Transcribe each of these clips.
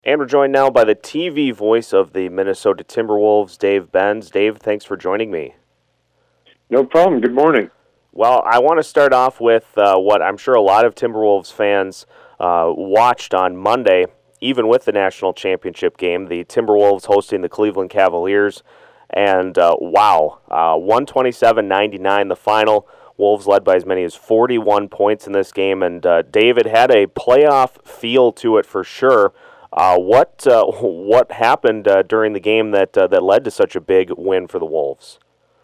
And we're joined now by the TV voice of the Minnesota Timberwolves, Dave Benz. Dave, thanks for joining me. No problem. Good morning. Well, I want to start off with what I'm sure a lot of Timberwolves fans watched on Monday, even with the national championship game, the Timberwolves hosting the Cleveland Cavaliers. And wow, 127-99 the final. Wolves led by as many as 41 points in this game. And David had a playoff feel to it for sure. What happened during the game that led to such a big win for the Wolves?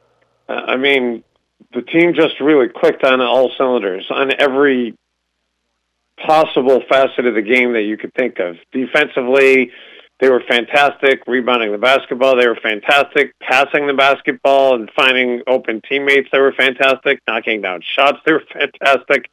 The team just really clicked on all cylinders on every possible facet of the game that you could think of. Defensively, they were fantastic. Rebounding the basketball, they were fantastic. Passing the basketball and finding open teammates, they were fantastic. Knocking down shots, they were fantastic.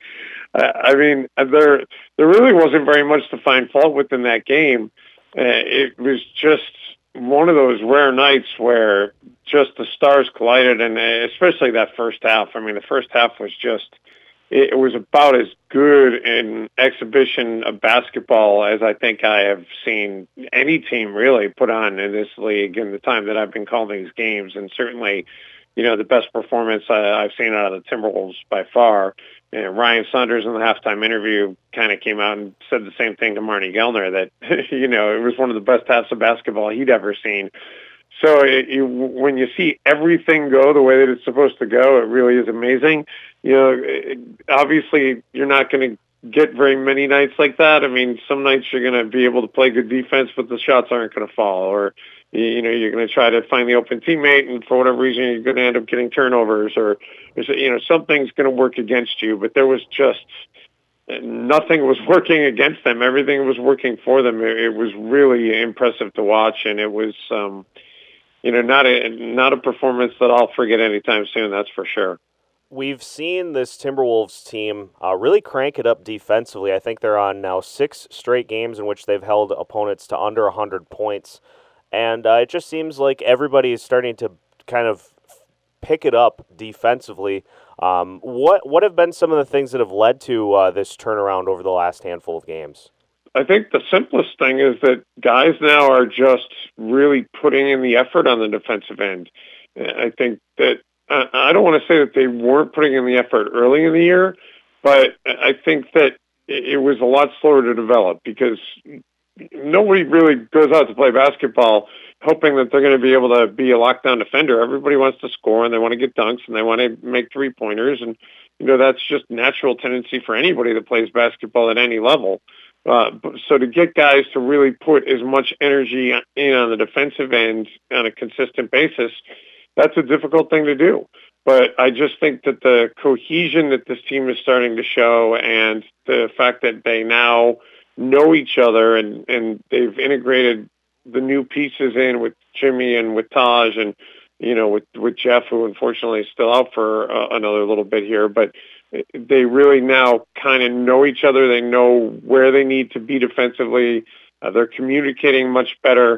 There really wasn't very much to find fault with in that game. It was just one of those rare nights where just the stars collided, and especially that first half. The first half was just, it was about as good an exhibition of basketball as I think I have seen any team really put on in this league in the time that I've been calling these games. And certainly, the best performance I've seen out of the Timberwolves by far. And Ryan Saunders in the halftime interview kind of came out and said the same thing to Marnie Gellner, that, it was one of the best halves of basketball he'd ever seen. So when you see everything go the way that it's supposed to go, it really is amazing. Obviously, you're not going to get very many nights like that. Some nights you're going to be able to play good defense, but the shots aren't going to fall. Or, you're going to try to find the open teammate, and for whatever reason, you're going to end up getting turnovers, or, something's going to work against you. But there was just nothing was working against them. Everything was working for them. It was really impressive to watch, and it was, not a performance that I'll forget anytime soon. That's for sure. We've seen this Timberwolves team really crank it up defensively. I think they're on now 6 straight games in which they've held opponents to under 100 points. And it just seems like everybody is starting to kind of pick it up defensively. What have been some of the things that have led to this turnaround over the last handful of games? I think the simplest thing is that guys now are just really putting in the effort on the defensive end. I think that I don't want to say that they weren't putting in the effort early in the year, but I think that it was a lot slower to develop because nobody really goes out to play basketball hoping that they're going to be able to be a lockdown defender. Everybody wants to score, and they want to get dunks, and they want to make three-pointers, and that's just natural tendency for anybody that plays basketball at any level. So to get guys to really put as much energy in on the defensive end on a consistent basis, that's a difficult thing to do. But I just think that the cohesion that this team is starting to show, and the fact that they now know each other, and they've integrated the new pieces in with Jimmy and with Taj, and with Jeff, who unfortunately is still out for another little bit here, but they really now kind of know each other. They know where they need to be defensively. They're communicating much better.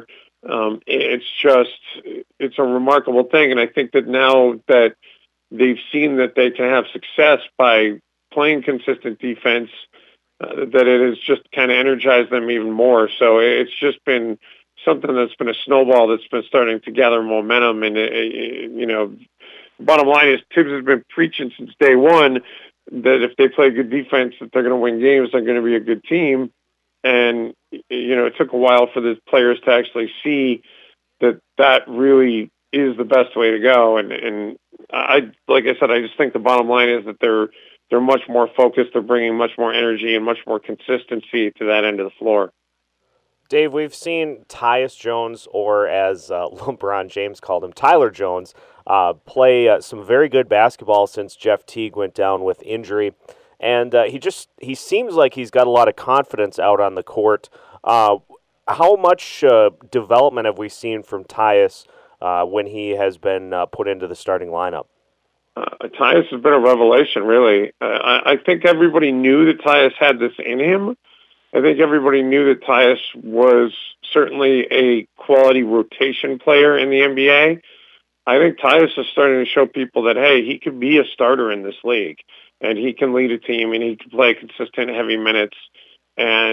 It's a remarkable thing. And I think that now that they've seen that they can have success by playing consistent defense, that it has just kind of energized them even more. So it's just been something that's been a snowball that's been starting to gather momentum. And, bottom line is Tibbs has been preaching since day one that if they play good defense, that they're going to win games, they're going to be a good team. And, it took a while for the players to actually see that really is the best way to go. And like I said, I just think the bottom line is that they're much more focused. They're bringing much more energy and much more consistency to that end of the floor. Dave, we've seen Tyus Jones, or as LeBron James called him, Tyler Jones, play some very good basketball since Jeff Teague went down with injury. And he seems like he's got a lot of confidence out on the court. How much development have we seen from Tyus when he has been put into the starting lineup? Tyus has been a revelation, really. I think everybody knew that Tyus had this in him. I think everybody knew that Tyus was certainly a quality rotation player in the NBA. I think Tyus is starting to show people that, hey, he could be a starter in this league, and he can lead a team, and he can play consistent, heavy minutes. And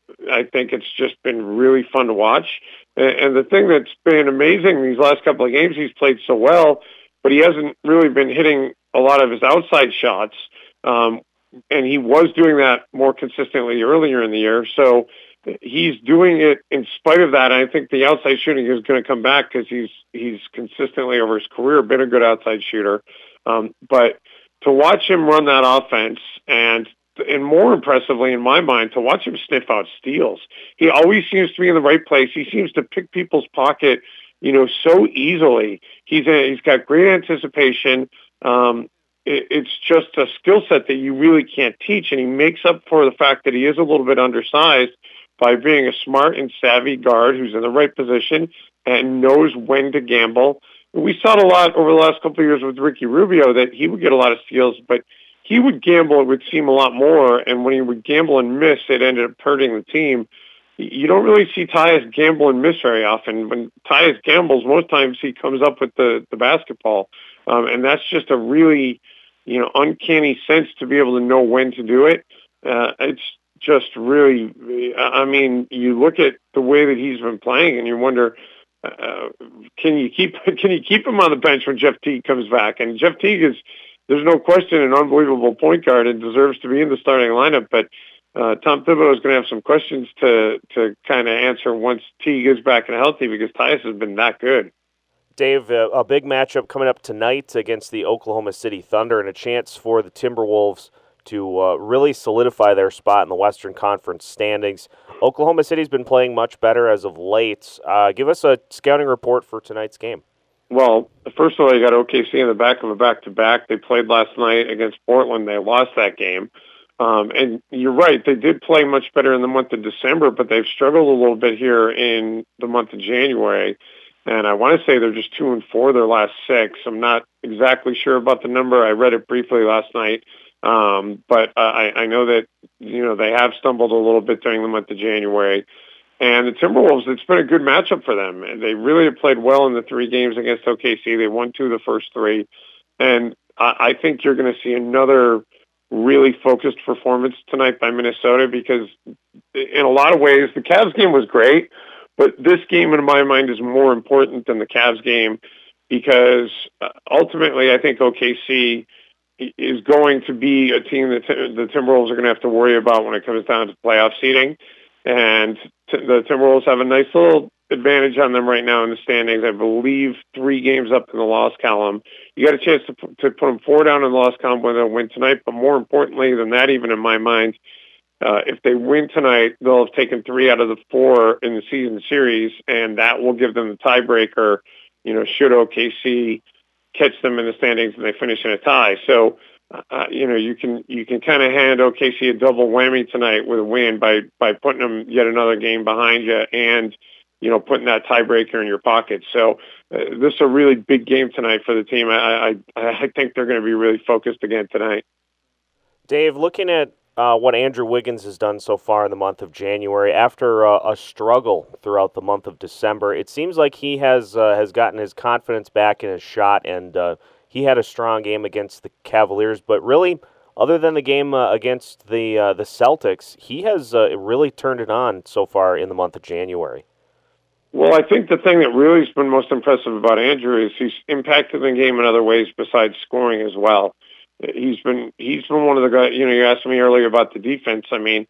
I think it's just been really fun to watch. And the thing that's been amazing these last couple of games, he's played so well, but he hasn't really been hitting a lot of his outside shots. Um, and he was doing that more consistently earlier in the year. So he's doing it in spite of that. I think the outside shooting is going to come back because he's consistently over his career been a good outside shooter. But to watch him run that offense and more impressively in my mind, to watch him sniff out steals. He always seems to be in the right place. He seems to pick people's pocket, so easily. He's got great anticipation. It's just a skill set that you really can't teach, and he makes up for the fact that he is a little bit undersized by being a smart and savvy guard who's in the right position and knows when to gamble. We saw it a lot over the last couple of years with Ricky Rubio that he would get a lot of steals, but he would gamble, it would seem a lot more, and when he would gamble and miss, it ended up hurting the team. You don't really see Tyus gamble and miss very often. When Tyus gambles, most times he comes up with the basketball, and that's just a really, uncanny sense to be able to know when to do it. It's just really, I mean, you look at the way that he's been playing, and you wonder, can you keep him on the bench when Jeff Teague comes back? And Jeff Teague is, there's no question, an unbelievable point guard and deserves to be in the starting lineup. But Tom Thibodeau is going to have some questions to kind of answer once Teague is back and healthy because Tyus has been that good. Dave, a big matchup coming up tonight against the Oklahoma City Thunder and a chance for the Timberwolves to really solidify their spot in the Western Conference standings. Oklahoma City's been playing much better as of late. Give us a scouting report for tonight's game. Well, first of all, you got OKC in the back of a back-to-back. They played last night against Portland. They lost that game. And you're right, they did play much better in the month of December, but they've struggled a little bit here in the month of January. And I want to say they're just 2-4 their last 6. I'm not exactly sure about the number. I read it briefly last night. But I know that, they have stumbled a little bit during the month of January. And the Timberwolves, it's been a good matchup for them. They really have played well in the 3 games against OKC. They won 2 of the first 3. And I think you're going to see another really focused performance tonight by Minnesota because in a lot of ways, the Cavs game was great, but this game in my mind is more important than the Cavs game because ultimately I think OKC is going to be a team that the Timberwolves are going to have to worry about when it comes down to playoff seeding. And the Timberwolves have a nice little advantage on them right now in the standings. I believe 3 games up in the loss column. You got a chance to put them 4 down in the loss column when they'll win tonight. But more importantly than that, even in my mind, if they win tonight, they'll have taken 3 out of the 4 in the season series, and that will give them the tiebreaker. Should OKC catch them in the standings and they finish in a tie. So, you can kind of hand OKC a double whammy tonight with a win by putting them yet another game behind you and, putting that tiebreaker in your pocket. So this is a really big game tonight for the team. I think they're going to be really focused again tonight. Dave, looking at what Andrew Wiggins has done so far in the month of January, after a struggle throughout the month of December, it seems like he has gotten his confidence back in his shot, and he had a strong game against the Cavaliers. But really, other than the game against the Celtics, he has really turned it on so far in the month of January. Well, I think the thing that really has been most impressive about Andrew is he's impacted the game in other ways besides scoring as well. He's been one of the guys. You asked me earlier about the defense. I mean,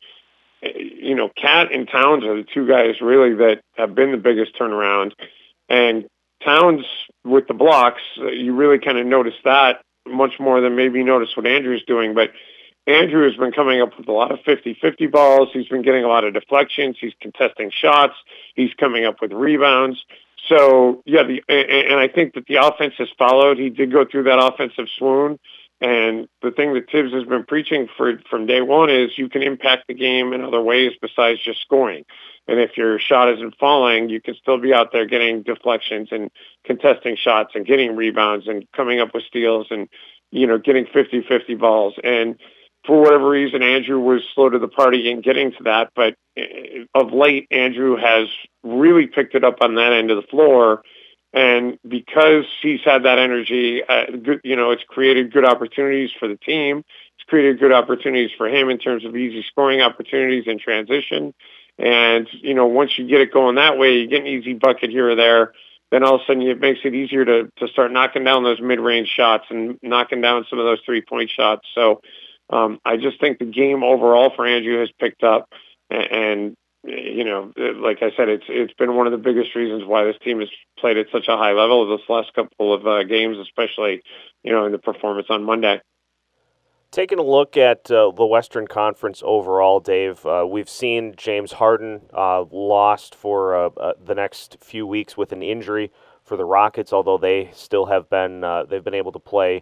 Cat and Towns are the 2 guys really that have been the biggest turnaround. And Towns with the blocks, you really kind of notice that much more than maybe notice what Andrew's doing. But Andrew has been coming up with a lot of 50-50 balls. He's been getting a lot of deflections. He's contesting shots. He's coming up with rebounds. So, yeah, and I think that the offense has followed. He did go through that offensive swoon. And the thing that Tibbs has been preaching from day one is you can impact the game in other ways besides just scoring. And if your shot isn't falling, you can still be out there getting deflections and contesting shots and getting rebounds and coming up with steals and, getting 50-50 balls. And for whatever reason, Andrew was slow to the party in getting to that. But of late, Andrew has really picked it up on that end of the floor. And because he's had that energy, it's created good opportunities for the team. It's created good opportunities for him in terms of easy scoring opportunities in transition. And, once you get it going that way, you get an easy bucket here or there, then all of a sudden it makes it easier to start knocking down those mid-range shots and knocking down some of those three-point shots. So I just think the game overall for Andrew has picked up. And like I said, it's been one of the biggest reasons why this team has played at such a high level this last couple of games, especially, in the performance on Monday. Taking a look at the Western Conference overall, Dave, we've seen James Harden lost for the next few weeks with an injury for the Rockets, although they still have been they've been able to play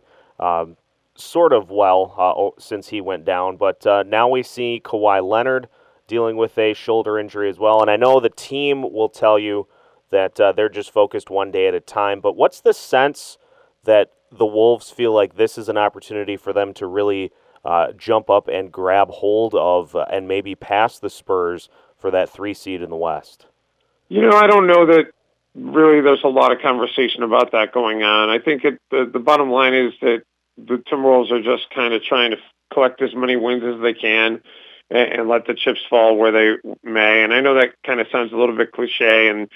sort of well since he went down. But now we see Kawhi Leonard dealing with a shoulder injury as well, and I know the team will tell you that they're just focused one day at a time. But what's the sense that the Wolves feel like this is an opportunity for them to really jump up and grab hold of and maybe pass the Spurs for that 3 seed in the West? I don't know that really there's a lot of conversation about that going on. I think the bottom line is that the Timberwolves are just kind of trying to collect as many wins as they can and let the chips fall where they may. And I know that kind of sounds a little bit cliche, and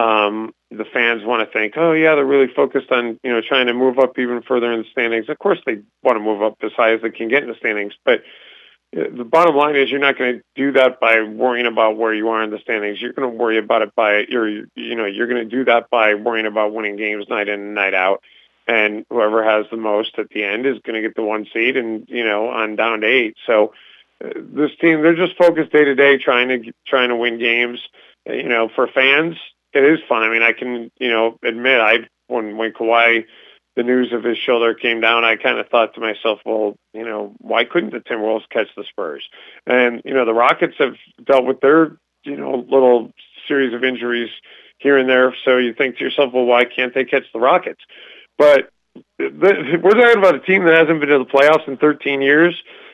the fans want to think, oh yeah, they're really focused on, trying to move up even further in the standings. Of course they want to move up as high as they can get in the standings, but the bottom line is you're not going to do that by worrying about where you are in the standings. You're going to worry about it you're going to do that by worrying about winning games night in and night out. And whoever has the most at the end is going to get the 1 seed and, on down to 8. So this team, they're just focused day to day trying to win games. For fans, it is fun. I mean, I can, admit when Kawhi, the news of his shoulder came down, I kind of thought to myself, well, why couldn't the Timberwolves catch the Spurs? And, the Rockets have dealt with their, little series of injuries here and there. So you think to yourself, well, why can't they catch the Rockets? But we're talking about a team that hasn't been to the playoffs in 13 years.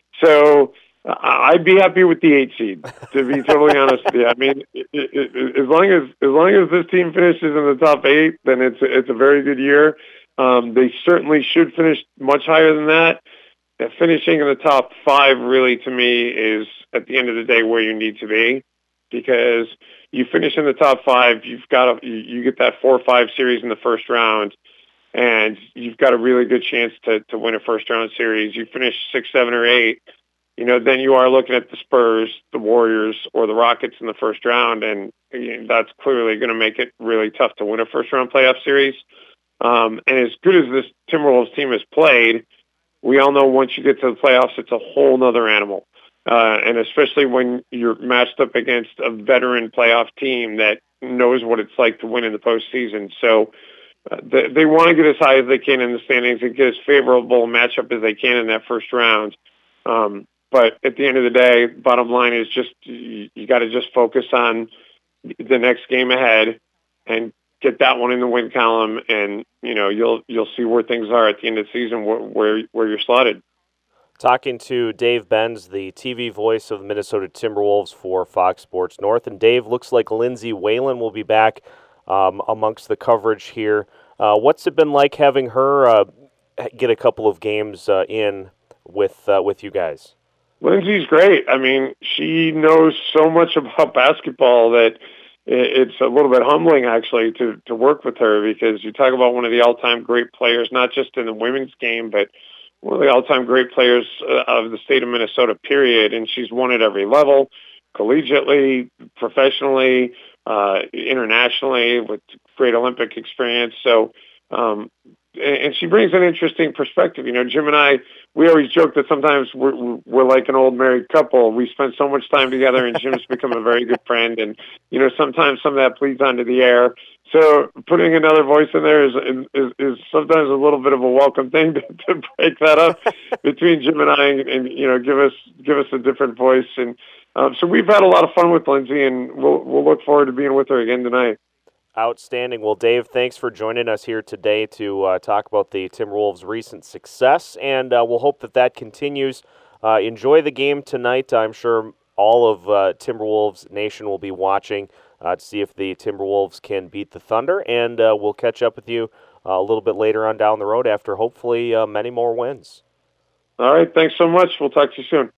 So I'd be happy with the 8 seed, to be totally honest with you. I mean, as long as this team finishes in the top 8, then it's a very good year. They certainly should finish much higher than that. Finishing in the top 5 really, to me, is at the end of the day where you need to be, because you finish in the top 5, you get that 4-5 series in the first round, and you've got a really good chance to win a first round series. You finish 6, 7, or 8. Then you are looking at the Spurs, the Warriors, or the Rockets in the first round, and that's clearly going to make it really tough to win a first-round playoff series. And as good as this Timberwolves team has played, we all know once you get to the playoffs, it's a whole nother animal. And especially when you're matched up against a veteran playoff team that knows what it's like to win in the postseason. So they want to get as high as they can in the standings and get as favorable a matchup as they can in that first round. But at the end of the day, bottom line is just you got to just focus on the next game ahead and get that one in the win column, and you'll see where things are at the end of the season, where you're slotted. Talking to Dave Benz, the TV voice of the Minnesota Timberwolves for Fox Sports North. And Dave, looks like Lindsay Whalen will be back amongst the coverage here. What's it been like having her get a couple of games in with you guys? Lindsay's great. I mean, she knows so much about basketball that it's a little bit humbling, actually, to work with her, because you talk about one of the all-time great players, not just in the women's game, but one of the all-time great players of the state of Minnesota, period. And she's won at every level, collegiately, professionally, internationally, with great Olympic experience. So, and she brings an interesting perspective. Jim and I, we always joke that sometimes we're like an old married couple. We spend so much time together, and Jim's become a very good friend. And, sometimes some of that bleeds onto the air. So putting another voice in there is sometimes a little bit of a welcome thing to break that up between Jim and I, and give us a different voice. And so we've had a lot of fun with Lindsay, and we'll look forward to being with her again tonight. Outstanding. Well, Dave, thanks for joining us here today to talk about the Timberwolves' recent success, and we'll hope that continues. Enjoy the game tonight. I'm sure all of Timberwolves Nation will be watching to see if the Timberwolves can beat the Thunder, and we'll catch up with you a little bit later on down the road after hopefully many more wins. All right. Thanks so much. We'll talk to you soon.